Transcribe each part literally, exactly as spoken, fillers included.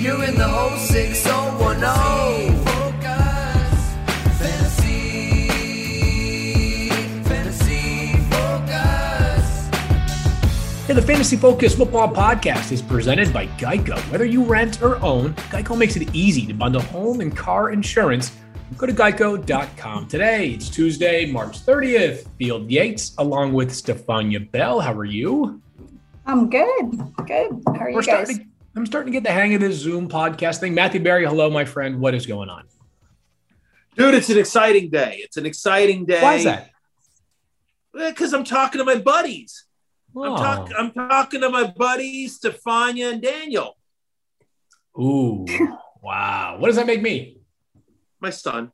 You're in the whole six oh one oh. Focus, fantasy, fantasy focus. Hey, the Fantasy Focus Football Podcast is presented by Geico. Whether you rent or own, Geico makes it easy to bundle home and car insurance. Go to geico dot com today. It's Tuesday, March thirtieth. Field Yates, along with Stefania Bell. How are you? I'm good. Good. How are We're you guys? starting, I'm starting to get the hang of this Zoom podcast thing. Matthew Berry, hello, my friend. What is going on? Dude, it's an exciting day. It's an exciting day. Why is that? Because I'm talking to my buddies. Oh. I'm, talk- I'm talking to my buddies, Stefania and Daniel. Ooh, wow. What does that make me? My son.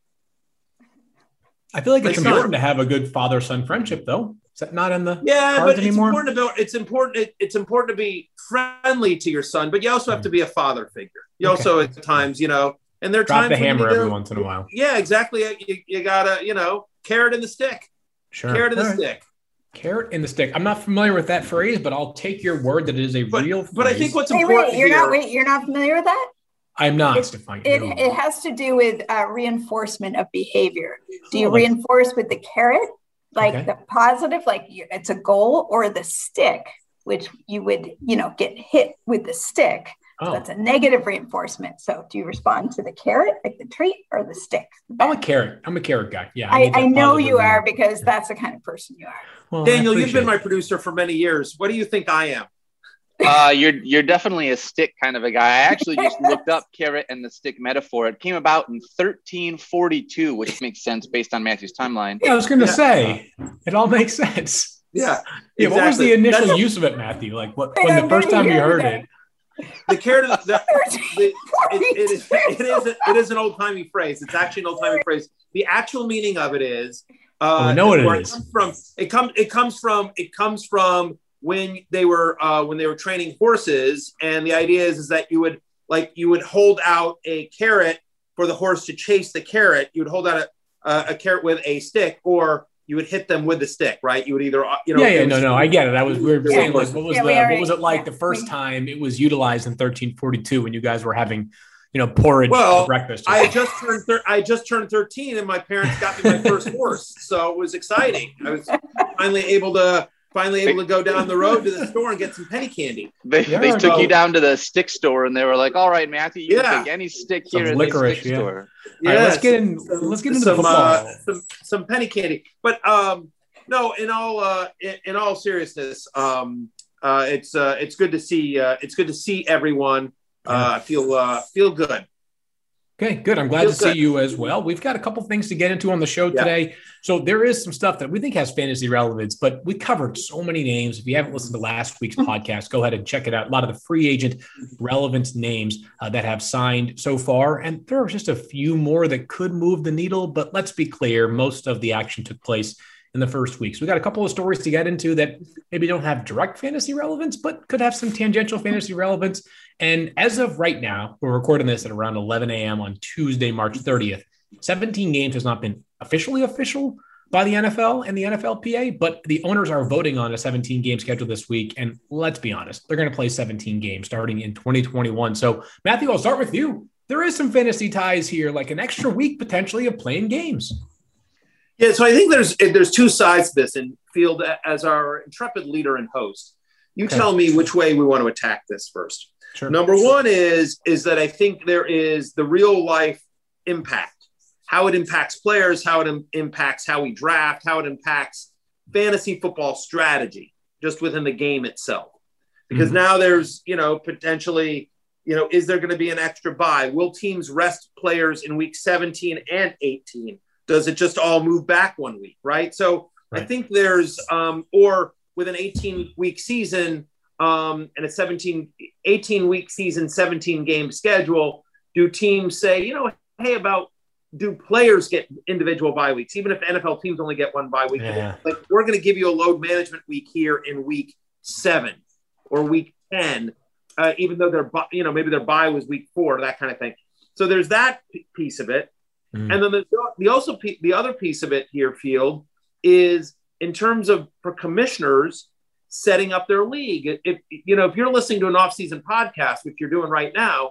I feel like My it's son. important to have a good father-son friendship, though. Is that not in the Yeah, cards but it's anymore? important about it's important it, it's important to be friendly to your son, but you also have to be a father figure. You Okay. also at times, you know, and there are Drop times the when you hammer need every to- once in a while. Yeah, exactly. You, you gotta, you know, carrot in the stick. Sure. Carrot in the All right. stick. Carrot in the stick. I'm not familiar with that phrase, but I'll take your word that it is a But, real phrase. but I think what's Hey, important wait, you're here, not wait, you're not familiar with that? I'm not, It- Stefania. It No. it has to do with uh, reinforcement of behavior. Do you Oh, like- reinforce with the carrot, like Okay. the positive, like you, it's a goal, or the stick, which you would, you know, get hit with the stick? So Oh. that's a negative reinforcement. So do you respond to the carrot, like the treat, or the stick? I'm a carrot. I'm a carrot guy. Yeah. I, need that I know positive you are reinforcement. because that's the kind of person you are. Well, I Daniel, you've appreciate been my it. producer for many years. What do you think I am? Uh, you're you're definitely a stick kind of a guy. I actually just looked up carrot and the stick metaphor. It came about in thirteen forty-two, which makes sense based on Matthew's timeline. Yeah, I was going to Yeah. say, it all makes sense. Yeah. Yeah, what was the exactly. initial That's- use of it, Matthew? Like, what Wait, when the I'm first gonna time you hear heard that. it? The carrot of the, the it, it, is, forty-two. it is it is an old timey phrase. It's actually an old timey phrase. The actual meaning of it is uh, Oh, we know what it where is. comes from. It comes it comes from it comes from when they were uh, when they were training horses, and the idea is is that you would like you would hold out a carrot for the horse to chase the carrot. You would hold out a, a, a carrot with a stick, or you would hit them with the stick. Right? You would either uh, you know Yeah, yeah, it no, was- no, I get it. I was we were Yeah. saying, like, what was Yeah, the we what already- was it like yeah, the first we- time it was utilized in thirteen forty-two when you guys were having, you know, porridge Well, for breakfast? I had just turned thir- I had just turned thirteen, and my parents got me my first horse, so it was exciting. I was finally able to finally able to go down the road to the store and get some penny candy. They, Yeah, they took no. you down to the stick store and they were like, "All right, Matthew, you Yeah. can take any stick Some here in licorice, the stick yeah. store." All right, let's Yes, get in. some- let's get into some, the football. uh, some some penny candy. But um, no, in all uh, in, in all seriousness, um, uh, it's uh, it's good to see uh, it's good to see everyone. Uh, I feel uh, feel good. Okay, good. I'm glad Feels to see good. you as well. We've got a couple things to get into on the show Yeah. today. So there is some stuff that we think has fantasy relevance, but we covered so many names. If you haven't listened to last week's podcast, go ahead and check it out. A lot of the free agent relevant names uh, that have signed so far. And there are just a few more that could move the needle, but let's be clear, most of the action took place in the first week. So we got a couple of stories to get into that maybe don't have direct fantasy relevance, but could have some tangential fantasy relevance. And as of right now, we're recording this at around eleven a.m. on Tuesday, March thirtieth. seventeen games has not been officially official by the N F L and the N F L P A, but the owners are voting on a seventeen game schedule this week. And let's be honest, they're going to play seventeen games starting in twenty twenty-one. So Matthew, I'll start with you. There is some fantasy ties here, like an extra week potentially of playing games. Yeah, so I think there's there's two sides to this. And Field, as our intrepid leader and host, you Okay. tell me which way we want to attack this first. Sure. Number one is is that I think there is the real life impact, how it impacts players, how it im- impacts how we draft, how it impacts fantasy football strategy just within the game itself. Because Mhm. now there's, you know, potentially, you know, is there going to be an extra bye? Will teams rest players in week seventeen and eighteen? Does it just all move back one week, right? So Right. I think there's, um, or with an eighteen week season um, and a seventeen, eighteen week season, seventeen game schedule, do teams say, you know, hey, about do players get individual bye weeks? Even if N F L teams only get one bye week, Yeah. like we're going to give you a load management week here in week seven or week ten, uh, even though their, bu- you know, maybe their bye was week four, that kind of thing. So there's that p- piece of it. Mm. And then the, the also pe- the other piece of it here, Field, is in terms of for commissioners setting up their league. If you know, if you're listening to an off-season podcast, which you're doing right now,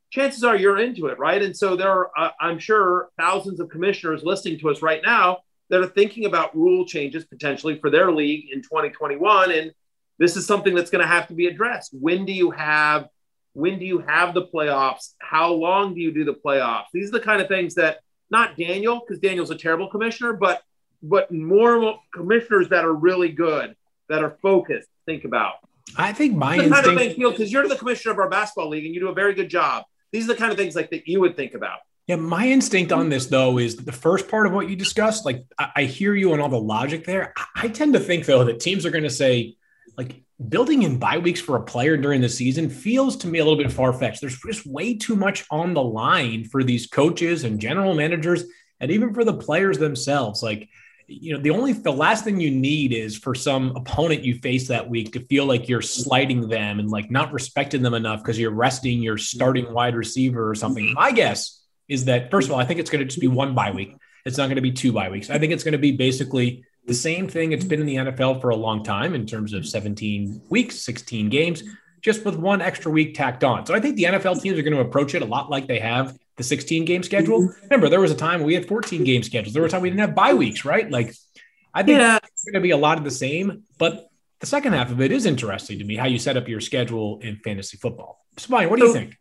chances are you're into it, right? And so there are, uh, I'm sure, thousands of commissioners listening to us right now that are thinking about rule changes potentially for their league in twenty twenty-one. And this is something that's going to have to be addressed. When do you have, when do you have the playoffs? How long do you do the playoffs? These are the kind of things that not Daniel, because Daniel's a terrible commissioner, but, but more commissioners that are really good, that are focused, think about. I think my the instinct, kind of thing, because you're the commissioner of our basketball league and you do a very good job. These are the kind of things like that you would think about. Yeah, my instinct on this, though, is the first part of what you discussed. Like, I, I hear you and all the logic there. I, I tend to think, though, that teams are going to say, like, building in bye weeks for a player during the season feels to me a little bit far-fetched. There's just way too much on the line for these coaches and general managers, and even for the players themselves. Like, you know, the only, the last thing you need is for some opponent you face that week to feel like you're slighting them and like not respecting them enough because you're resting your starting wide receiver or something. My guess is that, first of all, I think it's going to just be one bye week. It's not going to be two bye weeks. I think it's going to be basically the same thing it's been in the N F L for a long time in terms of seventeen weeks, sixteen games, just with one extra week tacked on. So I think the N F L teams are going to approach it a lot like they have the sixteen game schedule. Remember, there was a time we had fourteen game schedules. There was a time we didn't have bye weeks, right? Like, I think Yeah. it's going to be a lot of the same, but the second half of it is interesting to me, how you set up your schedule in fantasy football. Spine, what do you think?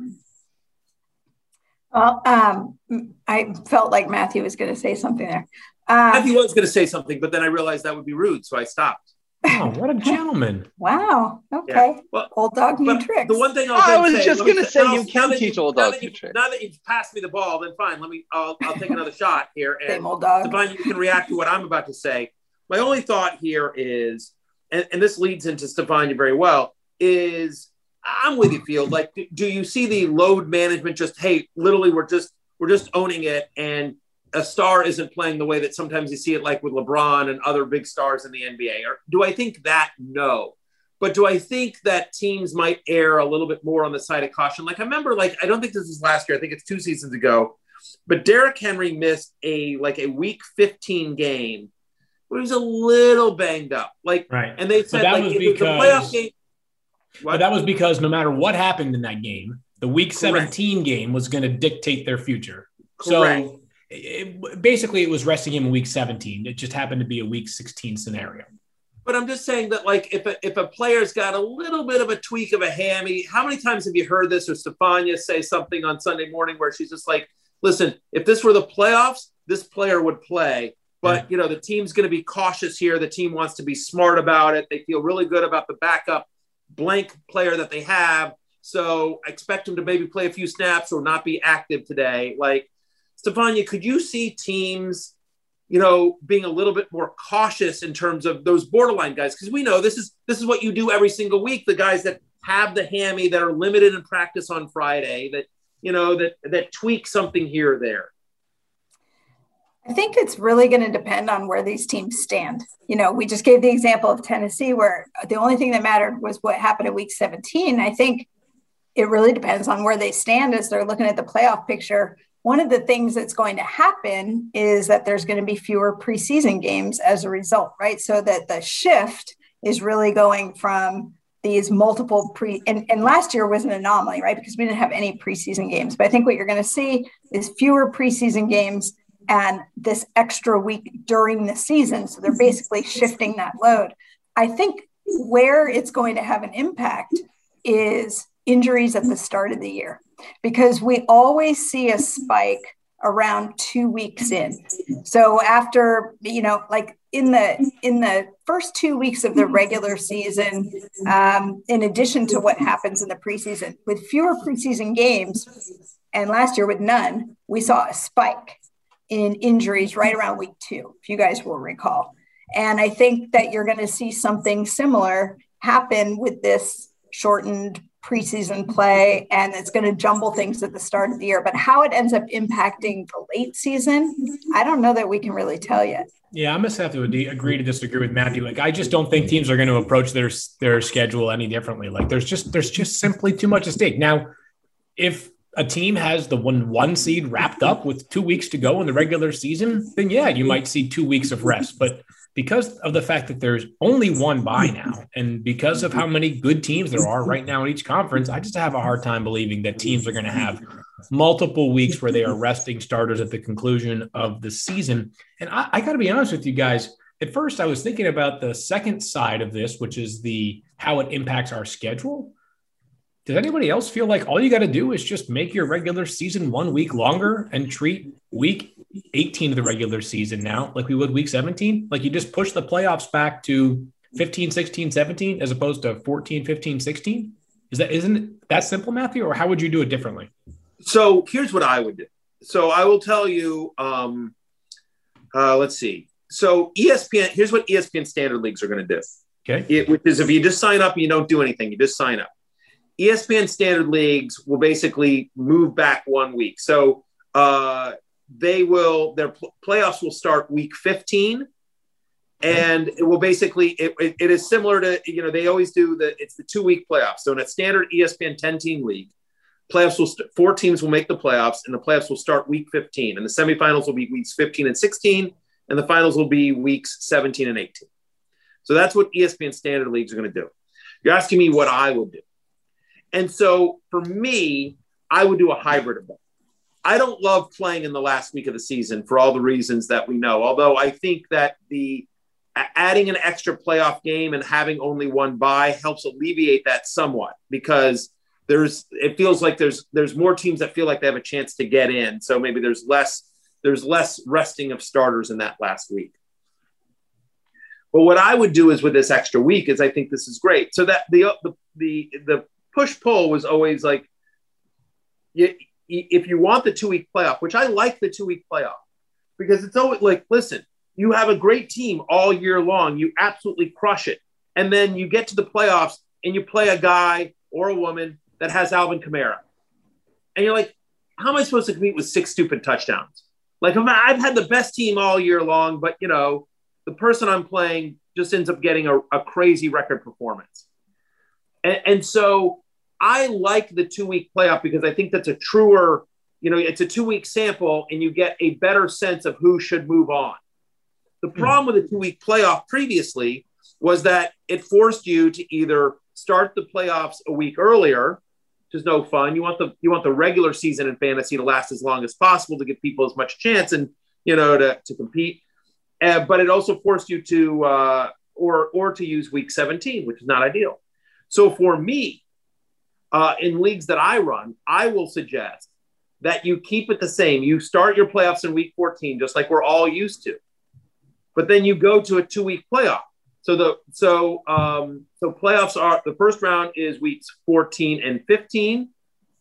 Well, um, I felt like Matthew was going to say something there. Um, Matthew was going to say something, but then I realized that would be rude, so I stopped. Oh, what a gentleman. Wow. Okay. Yeah. Well, Old dog new but tricks. the one thing I was, I gonna was say, just let me gonna say- say now- you now can that teach you- old now dogs that new you- tricks. Now that you've passed me the ball, then fine. Let me. I'll, I'll take another shot here, Same and old dog. Stefan, you can react to what I'm about to say. My only thought here is, and, and this leads into Stefania very well, is I'm with you, Field. Like, do, do you see the load management? Just hey, literally, we're just we're just owning it, and a star isn't playing the way that sometimes you see it, like with LeBron and other big stars in the N B A. Or do I think that? No. But do I think that teams might err a little bit more on the side of caution? Like I remember, like I don't think this was last year. I think it's two seasons ago. But Derrick Henry missed a like a week fifteen game where he was a little banged up. Like, Right. and they But said that like was it was the because- playoff game. What? But that was because no matter what happened in that game, the week Correct. seventeen game was going to dictate their future. Correct. So it, basically it was resting him in week seventeen. It just happened to be a week sixteen scenario. But I'm just saying that, like, if a, if a player's got a little bit of a tweak of a hammy, how many times have you heard this or Stefania say something on Sunday morning where she's just like, listen, if this were the playoffs, this player would play. But, Yeah. you know, the team's going to be cautious here. The team wants to be smart about it. They feel really good about the backup blank player that they have. So I expect him to maybe play a few snaps or not be active today. Like, Stefania, could you see teams – you know, being a little bit more cautious in terms of those borderline guys? Because we know this is this is what you do every single week. The guys that have the hammy, that are limited in practice on Friday, that, you know, that that tweak something here or there. I think it's really going to depend on where these teams stand. You know, we just gave the example of Tennessee where the only thing that mattered was what happened in week seventeen. I think it really depends on where they stand as they're looking at the playoff picture. One of the things that's going to happen is that there's going to be fewer preseason games as a result, right? So that the shift is really going from these multiple pre and, and last year was an anomaly, right? Because we didn't have any preseason games. But I think what you're going to see is fewer preseason games and this extra week during the season. So they're basically shifting that load. I think where it's going to have an impact is injuries at the start of the year, because we always see a spike around two weeks in. So after, you know, like in the in the first two weeks of the regular season, um, in addition to what happens in the preseason, with fewer preseason games, and last year with none, we saw a spike in injuries right around week two, if you guys will recall. And I think that you're going to see something similar happen with this shortened preseason play, and it's going to jumble things at the start of the year. But how it ends up impacting the late season, I don't know that we can really tell yet. Yeah, I must have to agree to disagree with Matthew. Like, I just don't think teams are going to approach their their schedule any differently. Like, there's just there's just simply too much at stake. Now, if a team has the one one seed wrapped up with two weeks to go in the regular season, then yeah, you might see two weeks of rest. But because of the fact that there's only one bye now, and because of how many good teams there are right now in each conference, I just have a hard time believing that teams are going to have multiple weeks where they are resting starters at the conclusion of the season. And I, I got to be honest with you guys. At first, I was thinking about the second side of this, which is the how it impacts our schedule. Does anybody else feel like all you got to do is just make your regular season one week longer and treat week eighteen of the regular season now like we would week seventeen? Like you just push the playoffs back to fifteen, sixteen, seventeen as opposed to fourteen, fifteen, sixteen? Is that, isn't it that simple, Matthew? Or how would you do it differently? So here's what I would do. So I will tell you, um, uh, let's see. So E S P N, here's what E S P N standard leagues are going to do. Okay. It, which is if you just sign up and you don't do anything, you just sign up. E S P N standard leagues will basically move back one week. So uh, they will, their pl- playoffs will start week fifteen. And it will basically, it, it, it is similar to, you know, they always do the, it's the two week playoffs. So in a standard E S P N ten team league, playoffs will, st- four teams will make the playoffs and the playoffs will start week fifteen. And the semifinals will be weeks fifteen and sixteen. And the finals will be weeks seventeen and eighteen. So that's what E S P N standard leagues are going to do. You're asking me what I would do. And so for me, I would do a hybrid of both. I don't love playing in the last week of the season for all the reasons that we know. Although I think that the adding an extra playoff game and having only one bye helps alleviate that somewhat, because there's, it feels like there's, there's more teams that feel like they have a chance to get in. So maybe there's less, there's less resting of starters in that last week. But what I would do is with this extra week is I think this is great. So that the, the, the, the push pull was always like, you, if you want the two week playoff, which I like the two week playoff, because it's always like, listen, you have a great team all year long. You absolutely crush it. And then you get to the playoffs and you play a guy or a woman that has Alvin Kamara. And you're like, how am I supposed to compete with six stupid touchdowns? Like, I've had the best team all year long, but, you know, the person I'm playing just ends up getting a, a crazy record performance. And, and so I like the two-week playoff because I think that's a truer, you know, it's a two-week sample and you get a better sense of who should move on. The problem with the two-week playoff previously was that it forced you to either start the playoffs a week earlier, which is no fun. You want the you want the regular season in fantasy to last as long as possible to give people as much chance and, you know, to, to compete. Uh, but it also forced you to uh, or or to use week seventeen, which is not ideal. So for me, uh, in leagues that I run, I will suggest that you keep it the same. You start your playoffs in week fourteen, just like we're all used to. But then you go to a two-week playoff. So the so um, so playoffs are, the first round is weeks fourteen and fifteen,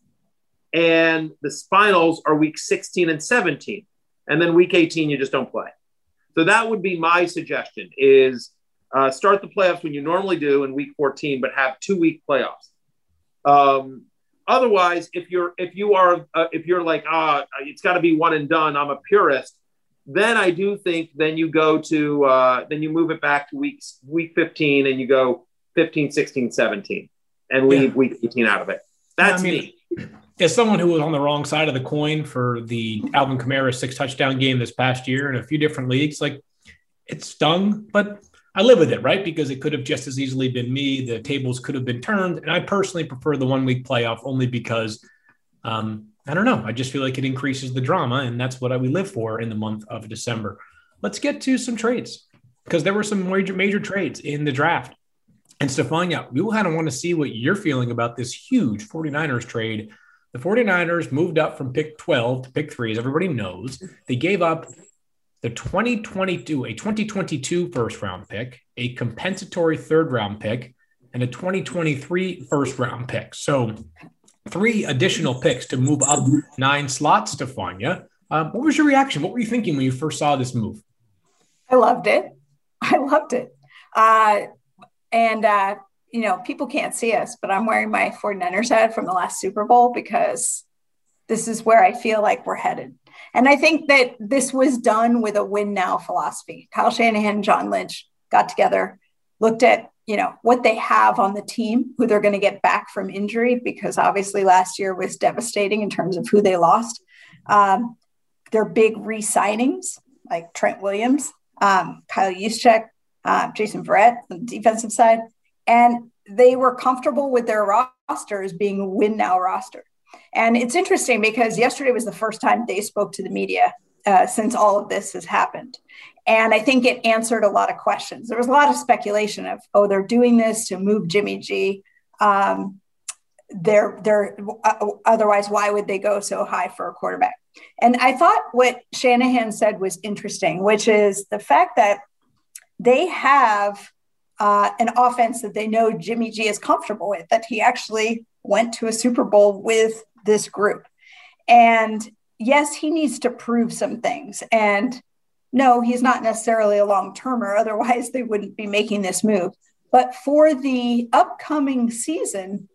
and the finals are week sixteen and seventeen, and then week eighteen you just don't play. So that would be my suggestion: is uh, start the playoffs when you normally do in week fourteen, but have two-week playoffs. Um, otherwise, if you're if you are uh, if you're like ah, it's got to be one and done, I'm a purist. Then I do think then you go to uh, then you move it back to weeks week fifteen and you go fifteen, sixteen, seventeen and leave yeah. week eighteen out of it. That's yeah, I mean, me. As someone who was on the wrong side of the coin for the Alvin Kamara six touchdown game this past year in a few different leagues, like it stung, but I live with it, right? Because it could have just as easily been me. The tables could have been turned. And I personally prefer the one week playoff only because um, I don't know. I just feel like it increases the drama, and that's what I, we live for in the month of December. Let's get to some trades because there were some major, major trades in the draft. And Stefania, we will kind of want to see what you're feeling about this huge 49ers trade. The 49ers moved up from pick twelve to pick three, as everybody knows. They gave up the twenty twenty-two, a twenty twenty-two first round pick, a compensatory third round pick, and a twenty twenty-three first round pick. So three additional picks to move up nine slots, Stefania. Um, what was your reaction? What were you thinking when you first saw this move? I loved it. I loved it. Uh, and, uh, you know, people can't see us, but I'm wearing my 49ers hat from the last Super Bowl because this is where I feel like we're headed. And I think that this was done with a win now philosophy. Kyle Shanahan and John Lynch got together, looked at, you know, what they have on the team, who they're going to get back from injury, because obviously last year was devastating in terms of who they lost. Um, their big re-signings, like Trent Williams, um, Kyle Juszczyk, uh, Jason Verrett on the defensive side, and they were comfortable with their rosters being a win now roster. And it's interesting because yesterday was the first time they spoke to the media uh, since all of this has happened. And I think it answered a lot of questions. There was a lot of speculation of, oh, they're doing this to move Jimmy G. Um, they're, they're uh, otherwise, why would they go so high for a quarterback? And I thought what Shanahan said was interesting, which is the fact that they have uh, an offense that they know Jimmy G is comfortable with, that he actually went to a Super Bowl with this group. And yes, he needs to prove some things. And no, he's not necessarily a long-termer. Otherwise, they wouldn't be making this move. But for the upcoming season,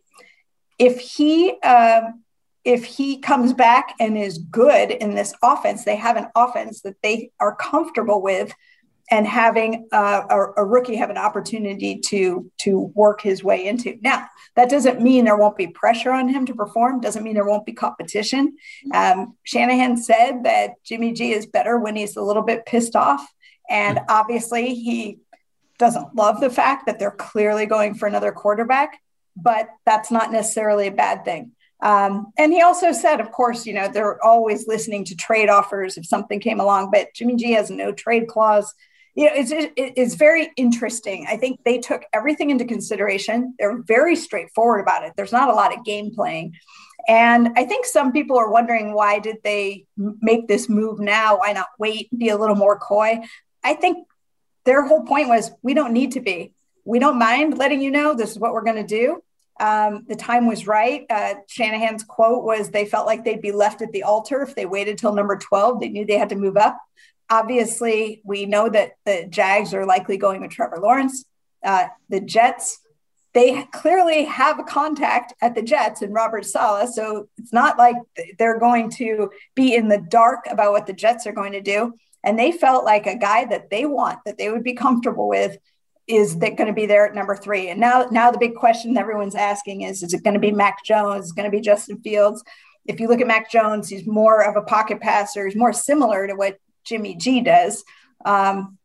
if he uh, if he comes back and is good in this offense, they have an offense that they are comfortable with, and having uh, a, a rookie have an opportunity to to work his way into. Now, that doesn't mean there won't be pressure on him to perform. Doesn't mean there won't be competition. Um, Shanahan said that Jimmy G is better when he's a little bit pissed off. And obviously he doesn't love the fact that they're clearly going for another quarterback, but that's not necessarily a bad thing. Um, and he also said, of course, you know, they're always listening to trade offers if something came along, but Jimmy G has no trade clause. You know, it's, it, it's very interesting. I think they took everything into consideration. They're very straightforward about it. There's not a lot of game playing. And I think some people are wondering, why did they make this move now? Why not wait, be a little more coy? I think their whole point was, we don't need to be. We don't mind letting you know this is what we're going to do. Um, the time was right. Uh, Shanahan's quote was, they felt like they'd be left at the altar if they waited till number twelve. They knew they had to move up. Obviously, we know that the Jags are likely going with Trevor Lawrence. Uh, the Jets, they clearly have a contact at the Jets in Robert Saleh. So it's not like they're going to be in the dark about what the Jets are going to do. And they felt like a guy that they want, that they would be comfortable with, is that going to be there at number three. And now, now the big question everyone's asking is, is it going to be Mac Jones? Is it going to be Justin Fields? If you look at Mac Jones, he's more of a pocket passer. He's more similar to what Jimmy G does. Um,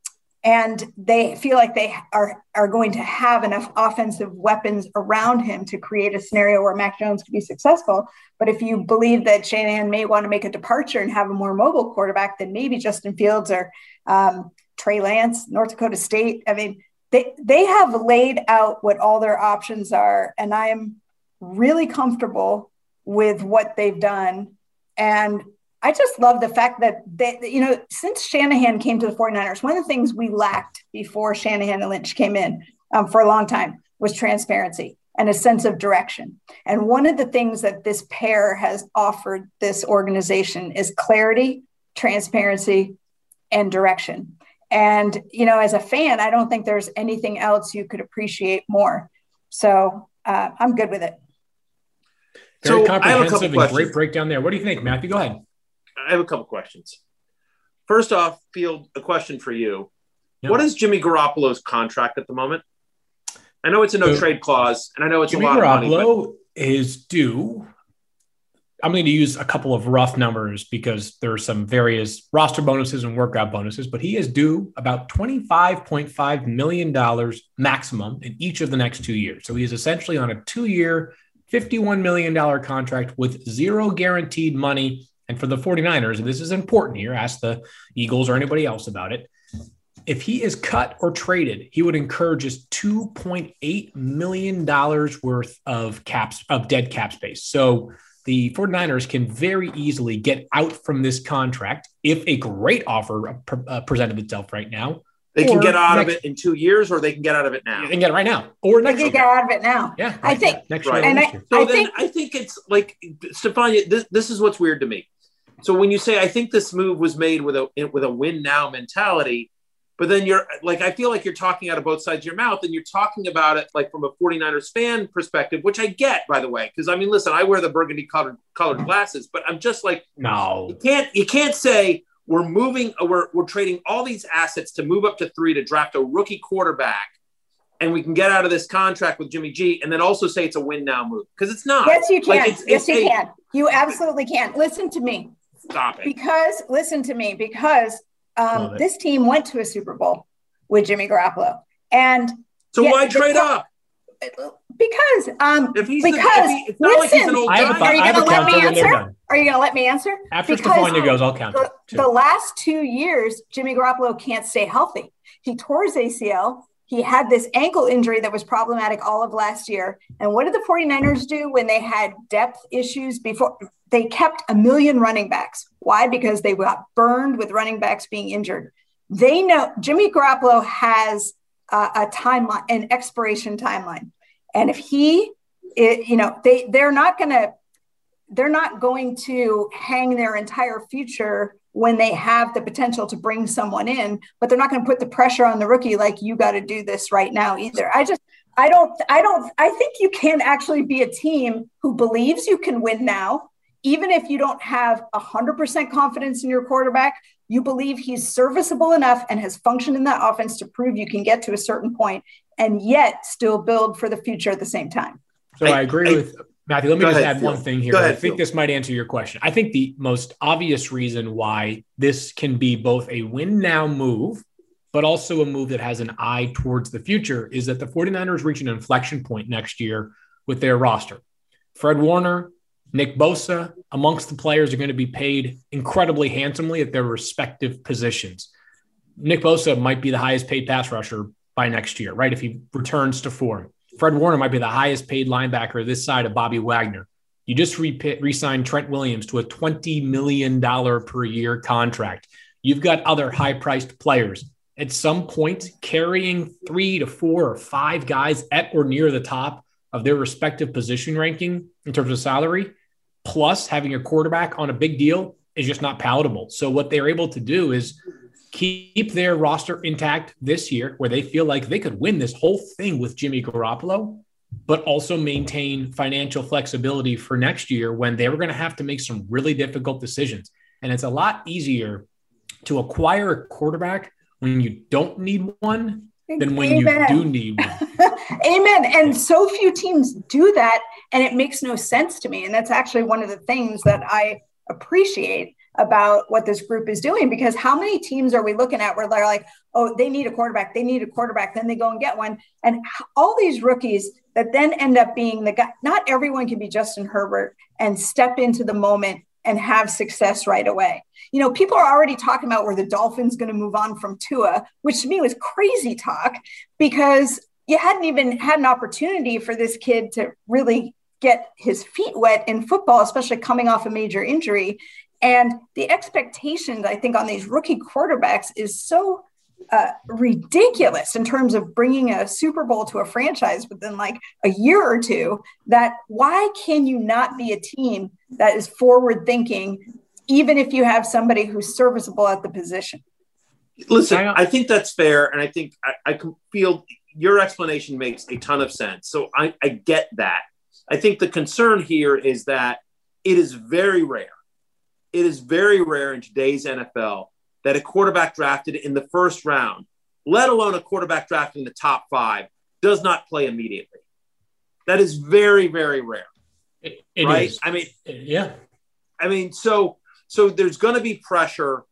and they feel like they are, are going to have enough offensive weapons around him to create a scenario where Mac Jones could be successful. But if you believe that Shanahan may want to make a departure and have a more mobile quarterback, then maybe Justin Fields or um, Trey Lance, North Dakota State. I mean, they, they have laid out what all their options are. And I am really comfortable with what they've done. And I just love the fact that, they, you know, since Shanahan came to the 49ers, one of the things we lacked before Shanahan and Lynch came in um, for a long time was transparency and a sense of direction. And one of the things that this pair has offered this organization is clarity, transparency, and direction. And, you know, as a fan, I don't think there's anything else you could appreciate more. So uh, I'm good with it. Very so comprehensive and questions. Great breakdown there. What do you think, Matthew? Go ahead. I have a couple questions. First off, Field, a question for you. Yeah. What is Jimmy Garoppolo's contract at the moment? I know it's a no so, trade clause, and I know it's Jimmy a lot Garoppolo of money. But... is due. I'm going to use a couple of rough numbers because there are some various roster bonuses and workout bonuses, but he is due about twenty-five point five million dollars maximum in each of the next two years. So he is essentially on a two-year, fifty-one million dollars contract with zero guaranteed money. And for the 49ers, and this is important here, ask the Eagles or anybody else about it. If he is cut or traded, he would incur just two point eight million dollars worth of caps of dead cap space. So the 49ers can very easily get out from this contract if a great offer uh, presented itself right now. They can get out next, of it in two years, or they can get out of it now. They can get it right now, or next they year. can get out of it now. Yeah, right, I think. Next right. year. And I, I, so I then think, I think it's like, Stefania, this, this is what's weird to me. So when you say, I think this move was made with a with a win now mentality, but then you're like, I feel like you're talking out of both sides of your mouth, and you're talking about it like from a 49ers fan perspective, which I get, by the way, because I mean, listen, I wear the burgundy colored colored glasses, but I'm just like, no, you can't you can't say we're moving, we're we're trading all these assets to move up to three to draft a rookie quarterback, and we can get out of this contract with Jimmy G, and then also say it's a win now move, because it's not. Yes, you can. Like, it's, yes, it's you a, can. You absolutely can. Listen to me. Stop it. Because listen to me, because um, this team went to a Super Bowl with Jimmy Garoppolo. And so yeah, why trade up? Because um if he's because the, if he, it's not listen, like he's an old I have a, guy. are you I have gonna a let me counter when they're answer? done. Are you gonna let me answer? After Because Stefania goes, I'll count the, it. the last two years, Jimmy Garoppolo can't stay healthy. He tore his A C L. He had this ankle injury that was problematic all of last year. And what did the 49ers do when they had depth issues before? They kept a million running backs. Why? Because they got burned with running backs being injured. They know Jimmy Garoppolo has a, a timeline, an expiration timeline. And if he, it, you know, they, they're not going to, they're not going to hang their entire future when they have the potential to bring someone in, but they're not going to put the pressure on the rookie like you got to do this right now either. I just, I don't, I don't, I think you can actually be a team who believes you can win now, even if you don't have one hundred percent confidence in your quarterback. You believe he's serviceable enough and has functioned in that offense to prove you can get to a certain point and yet still build for the future at the same time. So I, I agree I, with Matthew. Let me just ahead, add Phil. one thing here. Go ahead, I think Phil. this might answer your question. I think the most obvious reason why this can be both a win now move, but also a move that has an eye towards the future is that the 49ers reach an inflection point next year with their roster. Fred Warner, Nick Bosa, amongst the players are going to be paid incredibly handsomely at their respective positions. Nick Bosa might be the highest paid pass rusher by next year, right? If he returns to form. Fred Warner might be the highest paid linebacker this side of Bobby Wagner. You just re- re-signed Trent Williams to a twenty million dollars per year contract. You've got other high-priced players. At some point, carrying three to four or five guys at or near the top of their respective position ranking in terms of salary, plus having a quarterback on a big deal is just not palatable. So what they're able to do is keep their roster intact this year where they feel like they could win this whole thing with Jimmy Garoppolo, but also maintain financial flexibility for next year when they were going to have to make some really difficult decisions. And it's a lot easier to acquire a quarterback when you don't need one than when Amen. you do need one. Amen. And so few teams do that, and it makes no sense to me. And that's actually one of the things that I appreciate about what this group is doing, because how many teams are we looking at where they're like, oh, they need a quarterback, they need a quarterback, then they go and get one. And all these rookies that then end up being the guy, not everyone can be Justin Herbert and step into the moment and have success right away. You know, people are already talking about where the Dolphins going to move on from Tua, which to me was crazy talk, because you hadn't even had an opportunity for this kid to really get his feet wet in football, especially coming off a major injury. And the expectations, I think, on these rookie quarterbacks is so uh, ridiculous in terms of bringing a Super Bowl to a franchise within like a year or two, that why can you not be a team that is forward thinking, even if you have somebody who's serviceable at the position? Listen, I think that's fair. And I think I, I can feel your explanation makes a ton of sense. So I, I get that. I think the concern here is that it is very rare. It is very rare in today's N F L that a quarterback drafted in the first round, let alone a quarterback drafted in the top five, does not play immediately. That is very, very rare. It, it right? is. I mean, yeah. I mean, so so there's going to be pressure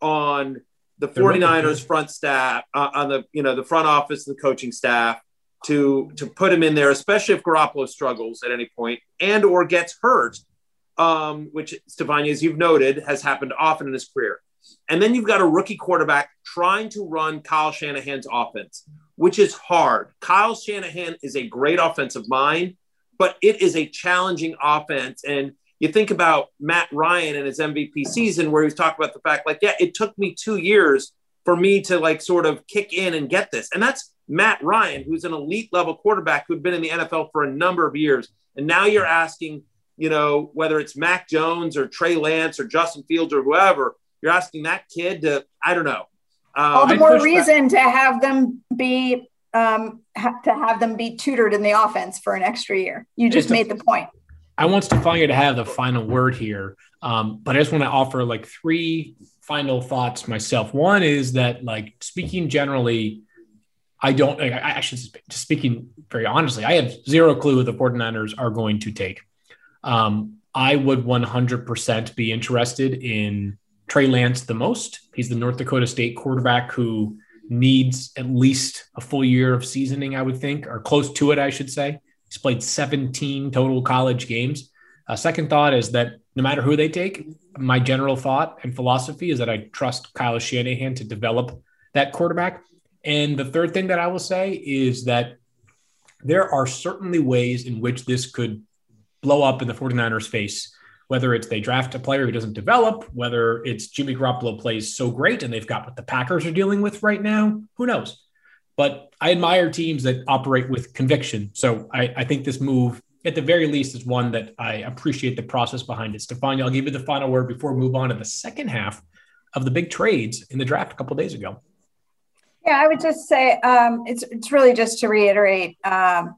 on the 49ers front staff, uh, on the you know the front office, the coaching staff, to to put him in there, especially if Garoppolo struggles at any point and or gets hurt, um, which Stefania, as you've noted, has happened often in his career. And then you've got a rookie quarterback trying to run Kyle Shanahan's offense, which is hard. Kyle Shanahan is a great offensive mind, but it is a challenging offense. And you think about Matt Ryan and his M V P season, where he was talking about the fact, like, yeah, it took me two years for me to like sort of kick in and get this. And that's Matt Ryan, who's an elite level quarterback who'd been in the N F L for a number of years. And now you're asking, you know, whether it's Mac Jones or Trey Lance or Justin Fields or whoever, you're asking that kid to, I don't know. Um, All the more reason to have them be, um, ha- to have them be tutored in the offense for an extra year. You just made the point. I want Stefania to have the final word here, um, but I just want to offer like three final thoughts myself. One is that, like, speaking generally, I don't, I, I should just speaking very honestly, I have zero clue who the 49ers are going to take. Um, I would one hundred percent be interested in Trey Lance the most. He's the North Dakota State quarterback who needs at least a full year of seasoning, I would think, or close to it, I should say. He's played seventeen total college games. Uh, second thought is that no matter who they take, my general thought and philosophy is that I trust Kyle Shanahan to develop that quarterback. And the third thing that I will say is that there are certainly ways in which this could blow up in the 49ers' face, whether it's they draft a player who doesn't develop, whether it's Jimmy Garoppolo plays so great and they've got what the Packers are dealing with right now, who knows? But I admire teams that operate with conviction. So I, I think this move, at the very least, is one that I appreciate the process behind it. Stefania, I'll give you the final word before we move on to the second half of the big trades in the draft a couple of days ago. Yeah, I would just say um, it's it's really just to reiterate um,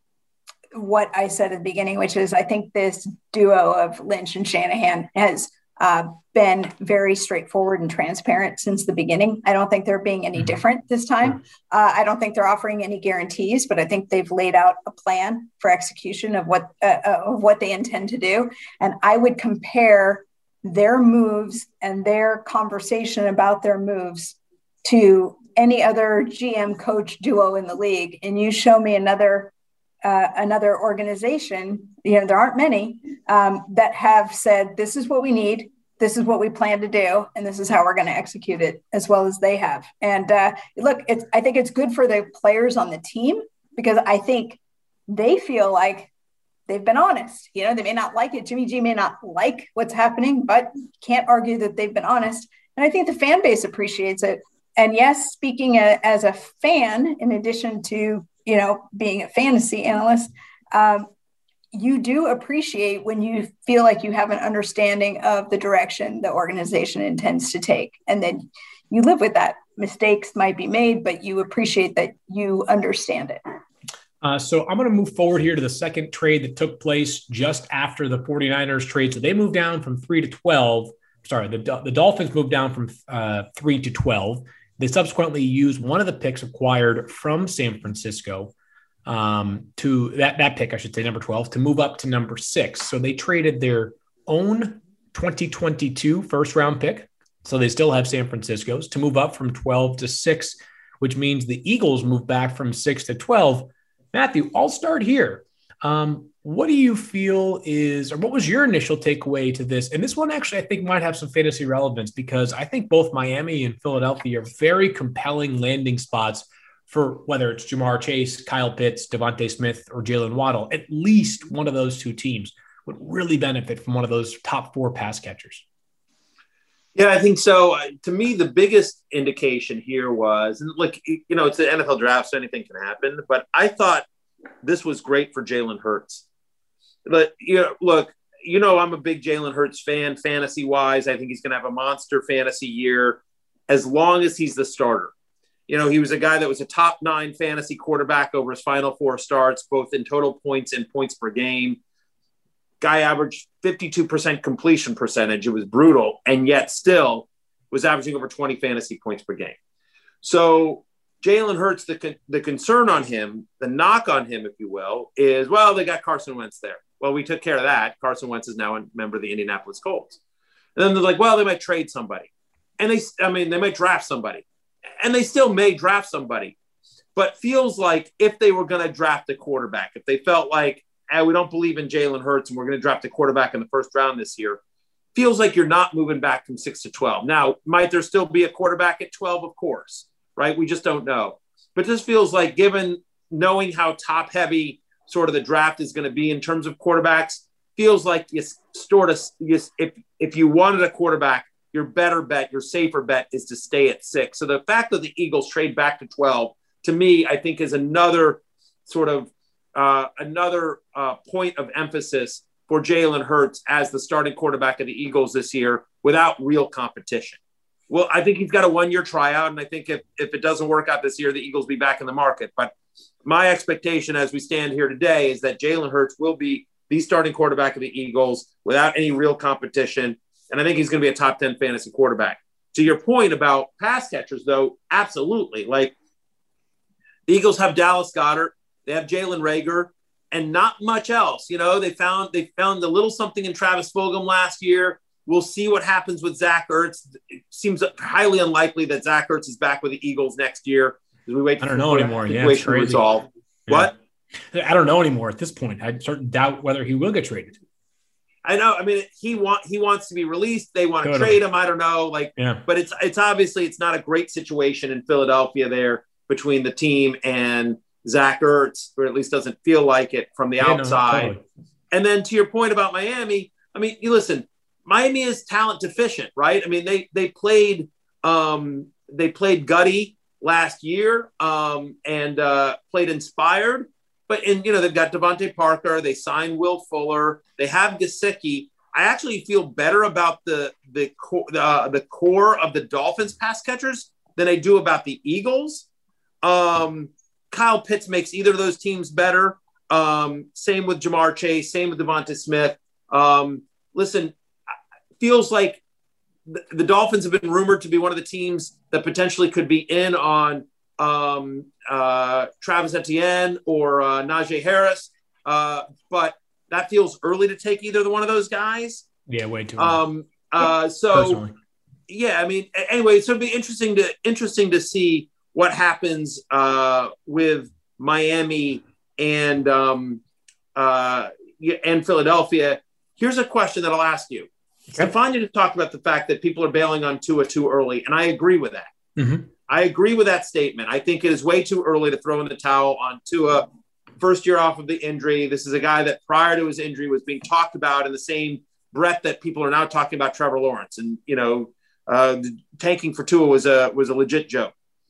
what I said at the beginning, which is I think this duo of Lynch and Shanahan has uh, been very straightforward and transparent since the beginning. I don't think they're being any different this time. Uh, I don't think they're offering any guarantees, but I think they've laid out a plan for execution of what uh, of what they intend to do. And I would compare their moves and their conversation about their moves to any other G M coach duo in the league. And you show me another uh, another organization, you know, there aren't many um, that have said, this is what we need. This is what we plan to do. And this is how we're going to execute it as well as they have. And uh, look, it's, I think it's good for the players on the team because I think they feel like they've been honest. You know, they may not like it. Jimmy G may not like what's happening, but can't argue that they've been honest. And I think the fan base appreciates it. And yes, speaking a, as a fan, in addition to, you know, being a fantasy analyst, um, you do appreciate when you feel like you have an understanding of the direction the organization intends to take. And then you live with that. Mistakes might be made, but you appreciate that you understand it. Uh, so I'm going to move forward here to the second trade that took place just after the 49ers trade. So they moved down from three to twelve. Sorry, the, the Dolphins moved down from uh, three to twelve. They subsequently used one of the picks acquired from San Francisco um, to that, that pick, I should say, number twelve, to move up to number six. So they traded their own twenty twenty-two first round pick. So they still have San Francisco's to move up from twelve to six, which means the Eagles move back from six to twelve. Matthew, I'll start here. Um, what do you feel is, or what was your initial takeaway to this? And this one actually, I think, might have some fantasy relevance because I think both Miami and Philadelphia are very compelling landing spots for whether it's Jamar Chase, Kyle Pitts, Devontae Smith, or Jalen Waddle. At least one of those two teams would really benefit from one of those top four pass catchers. Yeah, I think so. Uh, to me, the biggest indication here was, and look, you know, it's the N F L draft, so anything can happen. But I thought this was great for Jalen Hurts. But, you know, look, you know, I'm a big Jalen Hurts fan, fantasy-wise. I think he's going to have a monster fantasy year as long as he's the starter. You know, he was a guy that was a top nine fantasy quarterback over his final four starts, both in total points and points per game. Guy averaged fifty-two percent completion percentage. It was brutal, and yet still was averaging over twenty fantasy points per game. So Jalen Hurts, the, con- the concern on him, the knock on him, if you will, is, well, they got Carson Wentz there. Well, we took care of that. Carson Wentz is now a member of the Indianapolis Colts. And then they're like, well, they might trade somebody. And they, I mean, they might draft somebody. And they still may draft somebody. But feels like if they were going to draft a quarterback, if they felt like, hey, we don't believe in Jalen Hurts and we're going to draft a quarterback in the first round this year, feels like you're not moving back from six to twelve. Now, might there still be a quarterback at twelve? Of course, right? We just don't know. But this feels like, given knowing how top heavy sort of the draft is going to be in terms of quarterbacks, feels like you sort of, you, if, if you wanted a quarterback, your better bet, your safer bet is to stay at six. So the fact that the Eagles trade back to twelve, to me, I think is another sort of uh, another uh, point of emphasis for Jalen Hurts as the starting quarterback of the Eagles this year without real competition. Well, I think he's got a one-year tryout, and I think if, if it doesn't work out this year, the Eagles will be back in the market. But my expectation as we stand here today is that Jalen Hurts will be the starting quarterback of the Eagles without any real competition, and I think he's going to be a top ten fantasy quarterback. To your point about pass catchers, though, absolutely. Like, the Eagles have Dallas Goedert, they have Jalen Reagor, and not much else. You know, they found they found a little something in Travis Fulgham last year. We'll see what happens with Zach Ertz. It seems highly unlikely that Zach Ertz is back with the Eagles next year. As we wait I don't know anymore. Yeah, situation to resolve. Yeah. What? I don't know anymore at this point. I certainly doubt whether he will get traded. I know. I mean, he want he wants to be released. They want to Totally. trade him. I don't know. Like, Yeah. but it's it's obviously it's not a great situation in Philadelphia there between the team and Zach Ertz, or at least doesn't feel like it from the Yeah, no, outside. totally. And then to your point about Miami, I mean, you listen, Miami is talent deficient, right? I mean, they they played um, they played gutty last year um, and uh, played inspired. But in you know they've got Devontae Parker, they signed Will Fuller, they have Gesicki. I actually feel better about the the core uh, the core of the Dolphins pass catchers than I do about the Eagles. Um, Kyle Pitts makes either of those teams better. Um, same with Jamar Chase, same with Devonta Smith. Um, listen, feels like the, the Dolphins have been rumored to be one of the teams that potentially could be in on um, uh, Travis Etienne or uh, Najee Harris. Uh, but that feels early to take either one of those guys. Yeah, way too early. Um, uh, so Personally. yeah, I mean, a- anyway, so it'd be interesting to, interesting to see what happens uh, with Miami and, um, uh, yeah, and Philadelphia. Here's a question that I'll ask you. Okay. Stefania just talked about the fact that people are bailing on Tua too early, and I agree with that. Mhm. I agree with that statement. I think it is way too early to throw in the towel on Tua. First year off of the injury. This is a guy that prior to his injury was being talked about in the same breath that people are now talking about Trevor Lawrence. And, you know, uh, the tanking for Tua was a, was a legit joke.